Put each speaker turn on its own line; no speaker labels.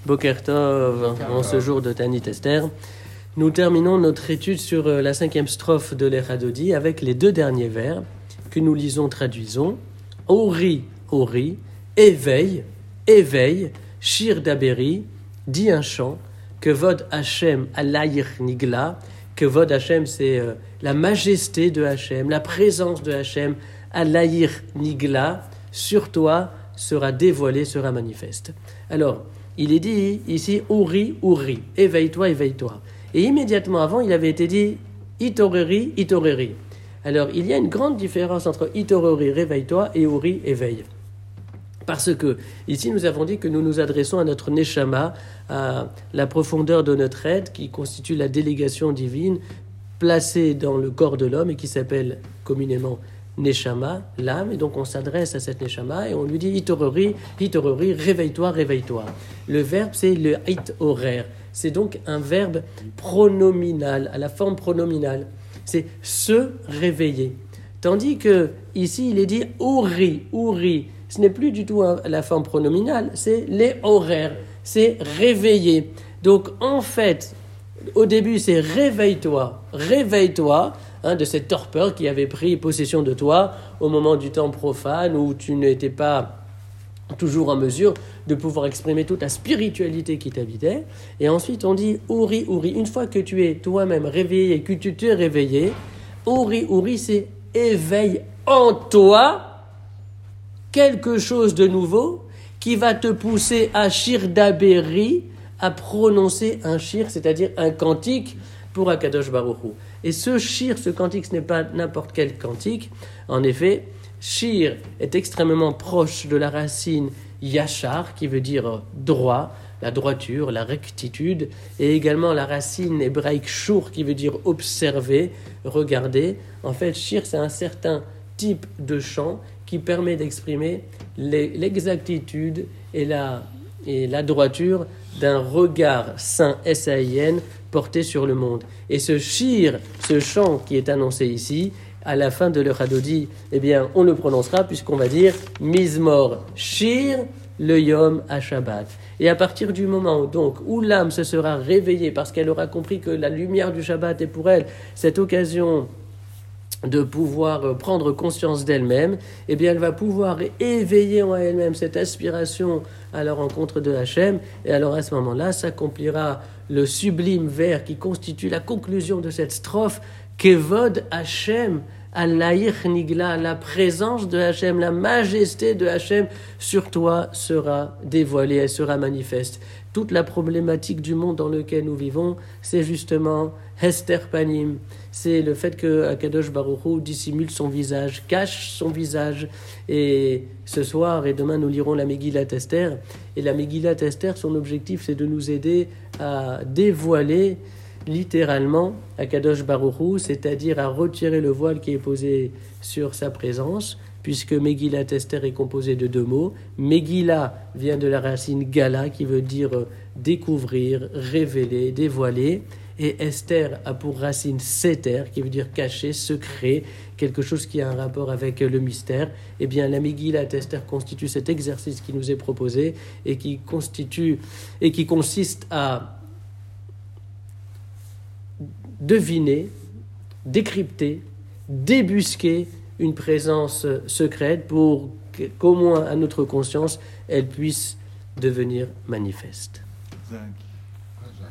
Boker Tov, en ce jour de Tanit Esther. Nous terminons notre étude sur la 5e strophe de l'Echadodi avec les 2 derniers vers que nous lisons, traduisons. Ori, Ori, éveille, éveille, Shir Daberi, dit un chant, que Vod Hashem Alayir Nigla, que Vod Hashem c'est la majesté de Hashem, la présence de Hashem, Alayir Nigla, sur toi sera dévoilée, sera manifeste. Alors, il est dit ici, Uri, Uri, éveille-toi, éveille-toi. Et immédiatement avant, il avait été dit, Itoreri, Itoreri. Alors, il y a une grande différence entre Itoreri, réveille-toi, et Uri, éveille. Parce que, ici, nous avons dit que nous nous adressons à notre Neshama, à la profondeur de notre aide, qui constitue la délégation divine, placée dans le corps de l'homme et qui s'appelle communément Neshama, l'âme, et donc on s'adresse à cette Neshama et on lui dit Hitorori, Hitorori, réveille-toi, réveille-toi. Le verbe c'est le hit horaire, c'est donc un verbe pronominal, à la forme pronominale, c'est se réveiller. Tandis que ici il est dit Uri, Uri, ce n'est plus du tout la forme pronominale, c'est les horaires, c'est réveiller. Donc en fait, au début c'est réveille-toi, réveille-toi, de cette torpeur qui avait pris possession de toi au moment du temps profane où tu n'étais pas toujours en mesure de pouvoir exprimer toute la spiritualité qui t'habitait. Et ensuite on dit Uri, Uri, une fois que tu es toi-même réveillé et que tu t'es réveillé, Uri, Uri, c'est éveille en toi quelque chose de nouveau qui va te pousser à Shir Daberi, à prononcer un shir, c'est-à-dire un cantique pour Akadosh Baruch Hu. Et ce shir, ce cantique, ce n'est pas n'importe quel cantique. En effet, shir est extrêmement proche de la racine yachar, qui veut dire droit, la droiture, la rectitude, et également la racine hébraïque shur, qui veut dire observer, regarder. En fait, shir, c'est un certain type de chant qui permet d'exprimer l'exactitude et la droiture d'un regard saint S-A-I-N porté sur le monde. Et ce shir, ce chant qui est annoncé ici, à la fin de l'Echadodi, eh bien, on le prononcera puisqu'on va dire Mizmor Shir le Yom HaShabbat. Et à partir du moment donc où l'âme se sera réveillée parce qu'elle aura compris que la lumière du Shabbat est pour elle cette occasion de pouvoir prendre conscience d'elle-même, eh bien elle va pouvoir éveiller en elle-même cette aspiration à la rencontre de Hachem, et alors à ce moment-là s'accomplira le sublime vers qui constitue la conclusion de cette strophe, Kevod Hachem, Alayir Nigla, la présence de Hachem, la majesté de Hachem sur toi sera dévoilée, elle sera manifeste. Toute la problématique du monde dans lequel nous vivons, c'est justement Hester Panim, c'est le fait que Akadosh Baruch Hu dissimule son visage, cache son visage. Et ce soir et demain, nous lirons la Megillat Esther. Et la Megillat Esther, son objectif, c'est de nous aider à dévoiler littéralement Akadosh Baruch Hu, c'est-à-dire à retirer le voile qui est posé sur sa présence, puisque Megillat Esther est composé de 2 mots. Megillah vient de la racine Gala, qui veut dire découvrir, révéler, dévoiler. Et Esther a pour racine Seter, qui veut dire caché, secret, quelque chose qui a un rapport avec le mystère. Eh bien, la Megillat Esther constitue cet exercice qui nous est proposé et qui consiste à deviner, décrypter, débusquer une présence secrète pour qu'au moins à notre conscience, elle puisse devenir manifeste.